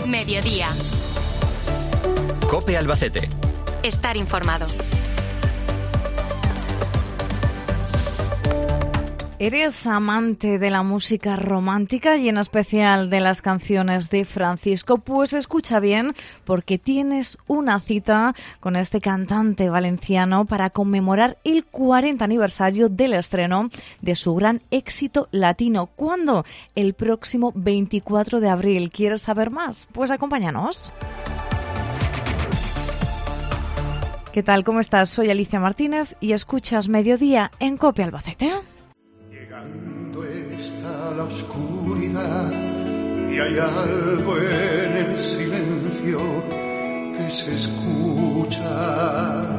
Mediodía. COPE Albacete. Estar informado. ¿Eres amante de la música romántica y en especial de las canciones de Francisco? Pues escucha bien, porque tienes una cita con este cantante valenciano para conmemorar el 40 aniversario del estreno de su gran éxito latino. ¿Cuándo? El próximo 24 de abril. ¿Quieres saber más? Pues acompáñanos. ¿Qué tal? ¿Cómo estás? Soy Alicia Martínez y escuchas Mediodía en COPE Albacete. Llegando está la oscuridad y hay algo en el silencio que se escucha.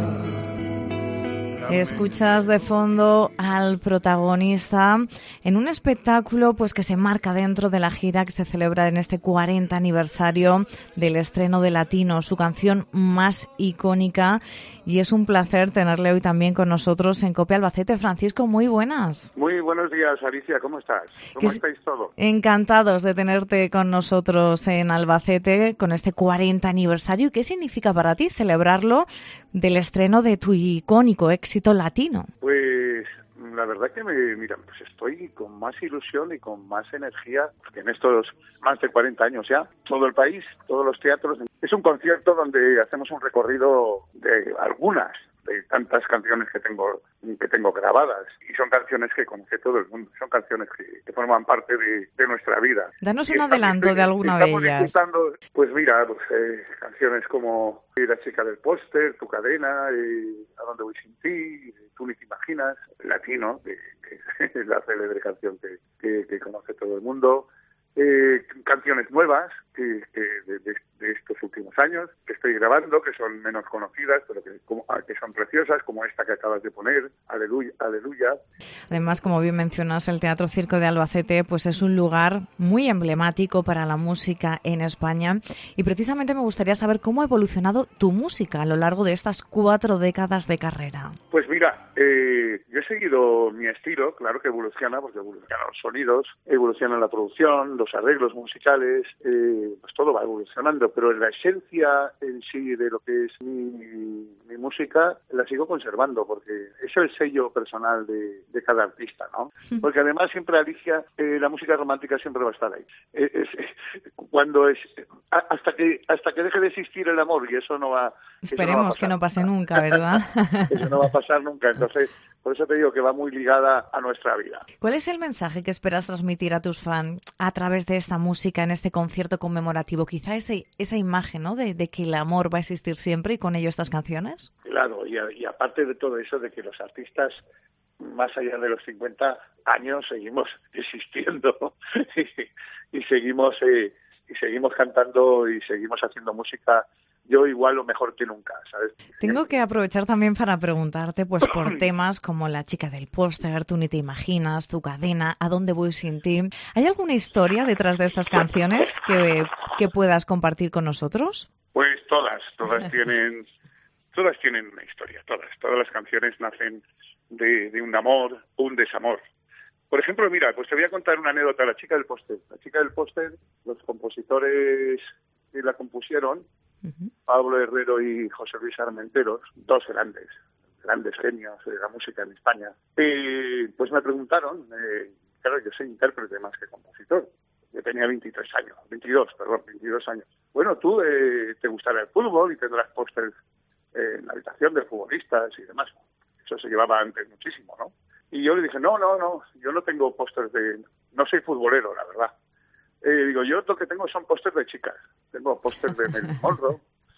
Escuchas de fondo al protagonista en un espectáculo pues que se marca dentro de la gira que se celebra en este 40 aniversario del estreno de Latino, su canción más icónica. Y es un placer tenerle hoy también con nosotros en COPE Albacete. Francisco, muy buenas. Muy buenos días, Alicia. ¿Cómo estás? ¿Cómo estáis todos? Encantados de tenerte con nosotros en Albacete con este 40 aniversario. ¿Qué significa para ti celebrarlo del estreno de tu icónico éxito latino? Pues la verdad que pues estoy con más ilusión y con más energía, porque en estos más de 40 años ya, todo el país, todos los teatros, es un concierto donde hacemos un recorrido de algunas de tantas canciones que tengo grabadas, y son canciones que conoce todo el mundo, son canciones que forman parte de nuestra vida. Danos un adelanto de alguna de ellas. Pues mira, canciones como La chica del póster, Tu cadena, A dónde voy sin ti, Tú ni te imaginas, Latino, que es la célebre canción que conoce todo el mundo. Canciones nuevas de estos últimos años que estoy grabando, que son menos conocidas, pero que son preciosas, como esta que acabas de poner, Aleluya, Aleluya. Además, como bien mencionas, el Teatro Circo de Albacete pues es un lugar muy emblemático para la música en España, y precisamente me gustaría saber cómo ha evolucionado tu música a lo largo de estas 4 décadas de carrera. Pues mira, yo he seguido mi estilo, claro que evoluciona, porque evolucionan los sonidos, evoluciona la producción, los arreglos musicales, pues todo va evolucionando, pero la esencia en sí de lo que es mi música la sigo conservando, porque es el sello personal de cada artista, ¿no? Porque además siempre, Alicia, la música romántica siempre va a estar ahí. Hasta que deje de existir el amor, y eso no va. Esperemos que no pase nunca, ¿verdad? Eso no va a pasar nunca. Entonces, por eso te digo que va muy ligada a nuestra vida. ¿Cuál es el mensaje que esperas transmitir a tus fans a través de esta música en este concierto conmemorativo? Quizá esa imagen, ¿no?, de que el amor va a existir siempre, y con ello estas canciones. Claro, y aparte de todo eso, de que los artistas, más allá de los 50 años, seguimos existiendo y seguimos cantando y seguimos haciendo música. Yo igual o mejor que nunca, ¿sabes? Tengo que aprovechar también para preguntarte pues por temas como La chica del póster, Tú ni te imaginas, Tu cadena, A dónde voy sin ti. ¿Hay alguna historia detrás de estas canciones que puedas compartir con nosotros? Pues todas tienen una historia, todas las canciones nacen de un amor o un desamor. Por ejemplo, mira, pues te voy a contar una anécdota. La chica del póster, los compositores que la compusieron, Pablo Herrero y José Luis Armenteros, dos grandes genios de la música en España, pues me preguntaron, claro, yo soy intérprete más que compositor, yo tenía 22 años. Bueno, tú te gustará el fútbol y tendrás pósters en la habitación de futbolistas y demás. Eso se llevaba antes muchísimo, ¿no? Y yo le dije, no, yo no tengo pósters no soy futbolero, la verdad. Digo, yo lo que tengo son pósters de chicas. Tengo pósters de Marilyn Monroe,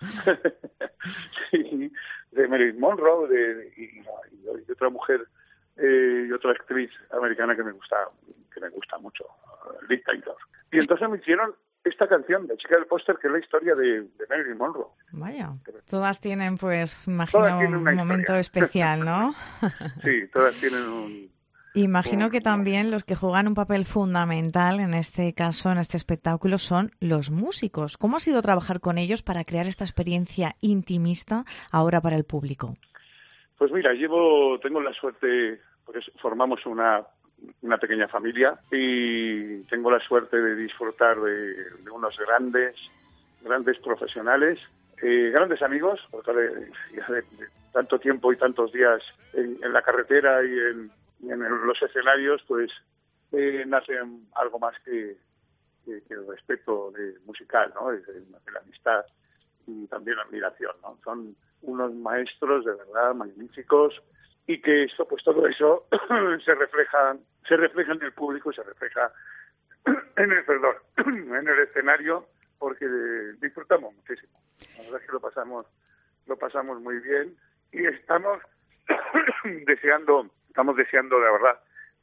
sí, de Marilyn Monroe, y otra mujer, y otra actriz americana que me gusta mucho, Liz Taylor. Y entonces me hicieron esta canción, La chica del póster, que es la historia de Marilyn Monroe. Vaya, todas tienen, pues, imagino, un momento especial, ¿no? Sí, todas tienen un... Imagino que también los que juegan un papel fundamental en este caso, en este espectáculo, son los músicos. ¿Cómo ha sido trabajar con ellos para crear esta experiencia intimista ahora para el público? Pues mira, tengo la suerte, porque formamos una pequeña familia, y tengo la suerte de disfrutar de unos grandes grandes profesionales, grandes amigos, porque de tanto tiempo y tantos días en la carretera y en los escenarios, pues nace algo más que el respeto musical, ¿no? De la amistad y también la admiración, ¿no? Son unos maestros de verdad magníficos y que esto, pues todo eso se refleja en el público y se refleja en el escenario, porque disfrutamos muchísimo. La verdad es que lo pasamos muy bien y estamos deseando de verdad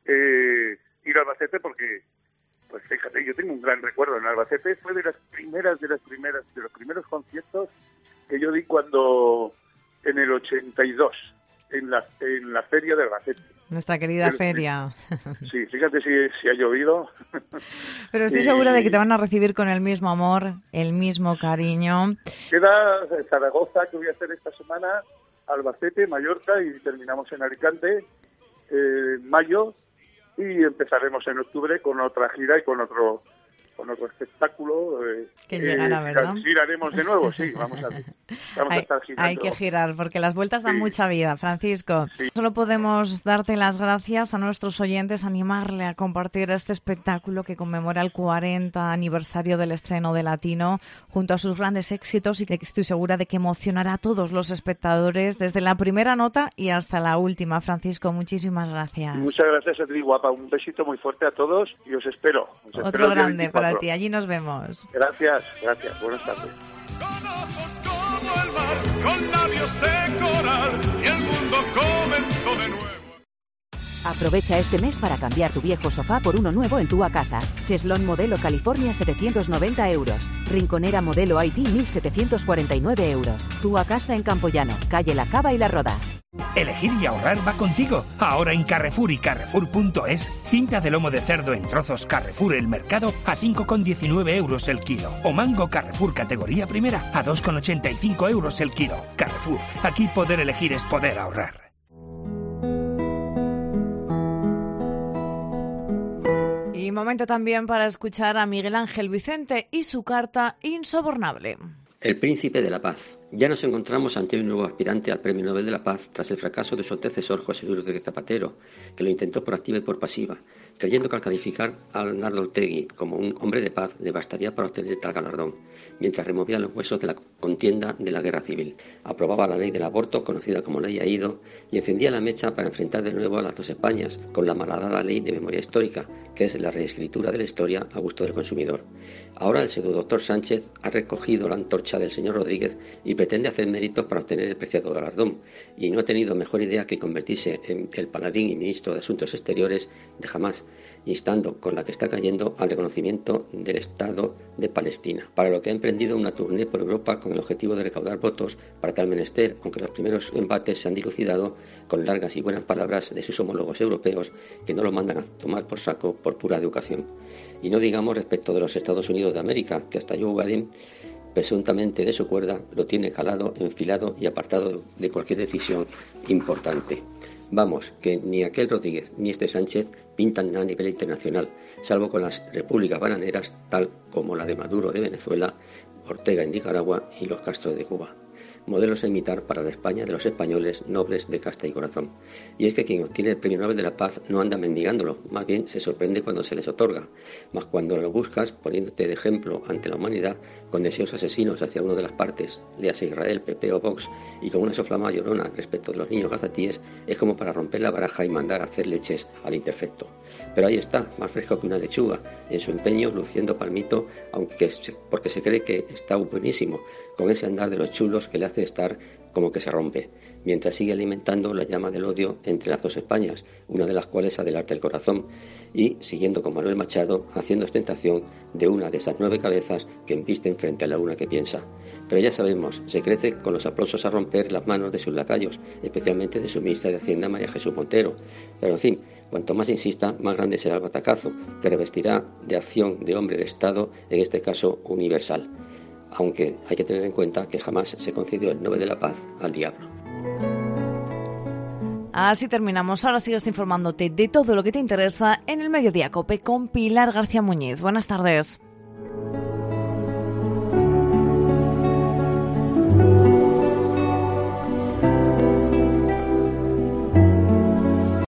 ir a Albacete, porque pues fíjate, yo tengo un gran recuerdo en Albacete. Fue de los primeros conciertos que yo di cuando en el 82 en la feria de Albacete. Nuestra querida feria. Sí, fíjate si ha llovido. Pero estoy segura de que te van a recibir con el mismo amor, el mismo cariño. Queda Zaragoza, que voy a hacer esta semana, Albacete, Mallorca, y terminamos en Alicante en mayo, y empezaremos en octubre con otra gira y con otro espectáculo. Que llegará, ¿verdad? Giraremos de nuevo, sí, vamos a estar girando. Hay que girar, porque las vueltas dan mucha vida, Francisco. Sí. Solo podemos darte las gracias a nuestros oyentes, animarle a compartir este espectáculo que conmemora el 40 aniversario del estreno de Latino, junto a sus grandes éxitos, y que estoy segura de que emocionará a todos los espectadores, desde la primera nota y hasta la última. Francisco, muchísimas gracias. Muchas gracias a ti, guapa. Un besito muy fuerte a todos y os espero. Otro grande para ti. Allí nos vemos. Gracias. Buenas tardes. Con ojos como el mar, con labios de coral, y el mundo comenzó de nuevo. Aprovecha este mes para cambiar tu viejo sofá por uno nuevo en Tua Casa. Cheslón modelo California 790 euros. Rinconera modelo Haití 1.749 euros. Tua Casa en Campoyano, calle La Cava y La Roda. Elegir y ahorrar va contigo. Ahora en Carrefour y Carrefour.es, cinta de lomo de cerdo en trozos Carrefour El Mercado a 5,19 euros el kilo. O mango Carrefour categoría primera a 2,85 euros el kilo. Carrefour, aquí poder elegir es poder ahorrar. Y momento también para escuchar a Miguel Ángel Vicente y su carta insobornable. El Príncipe de la Paz. Ya nos encontramos ante un nuevo aspirante al Premio Nobel de la Paz tras el fracaso de su antecesor José Luis Rodríguez Zapatero, que lo intentó por activa y por pasiva, creyendo que al calificar a Arnaldo Otegi como un hombre de paz le bastaría para obtener tal galardón, mientras removía los huesos de la contienda de la guerra civil, aprobaba la ley del aborto, conocida como Ley Aído, y encendía la mecha para enfrentar de nuevo a las dos Españas, con la malhadada Ley de Memoria Histórica, que es la reescritura de la historia a gusto del consumidor. Ahora el pseudodoctor Sánchez ha recogido la antorcha del señor Rodríguez y pretende hacer méritos para obtener el preciado galardón, y no ha tenido mejor idea que convertirse en el paladín y ministro de Asuntos Exteriores de Hamás, instando con la que está cayendo al reconocimiento del Estado de Palestina, para lo que ha emprendido una tournée por Europa con el objetivo de recaudar votos para tal menester, aunque los primeros embates se han dilucidado con largas y buenas palabras de sus homólogos europeos, que no lo mandan a tomar por saco por pura educación. Y no digamos respecto de los Estados Unidos de América, que hasta Joe Biden, presuntamente de su cuerda, lo tiene calado, enfilado y apartado de cualquier decisión importante. Vamos, que ni aquel Rodríguez ni este Sánchez pintan a nivel internacional, salvo con las repúblicas bananeras, tal como la de Maduro de Venezuela, Ortega en Nicaragua y los Castro de Cuba. Modelos a imitar para la España de los españoles nobles de casta y corazón. Y es que quien obtiene el Premio Nobel de la Paz no anda mendigándolo, más bien se sorprende cuando se les otorga, mas cuando lo buscas poniéndote de ejemplo ante la humanidad con deseos asesinos hacia una de las partes, léase Israel, PP o Vox, y con una soflama llorona respecto de los niños gazatíes, es como para romper la baraja y mandar a hacer leches al imperfecto. Pero ahí está, más fresco que una lechuga, en su empeño luciendo palmito, porque se cree que está buenísimo, con ese andar de los chulos que le hace estar como que se rompe, mientras sigue alimentando la llama del odio entre las dos Españas, una de las cuales adelanta el corazón, y, siguiendo con Manuel Machado, haciendo ostentación de una de esas 9 cabezas que embisten frente a la una que piensa. Pero ya sabemos, se crece con los aplausos a romper las manos de sus lacayos, especialmente de su ministra de Hacienda, María Jesús Montero. Pero en fin, cuanto más insista, más grande será el batacazo, que revestirá de acción de hombre de Estado, en este caso universal. Aunque hay que tener en cuenta que jamás se concedió el Nobel de la Paz al diablo. Así terminamos. Ahora sigues informándote de todo lo que te interesa en el Mediodía COPE con Pilar García Muñiz. Buenas tardes.